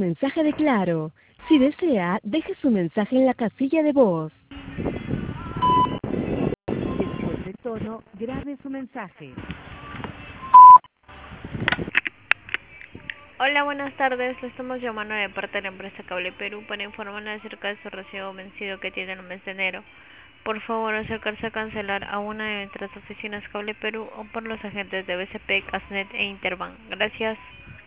mensaje de Claro. Si desea, deje su mensaje en la casilla de voz. Después del tono, grabe su mensaje. Hola, buenas tardes. Le estamos llamando de parte de la empresa Cable Perú para informarle acerca de su recibo vencido que tiene el mes de enero. Por favor, acercarse a cancelar a una de nuestras oficinas Cable Perú o por los agentes de BCP, Casnet e Interbank. Gracias.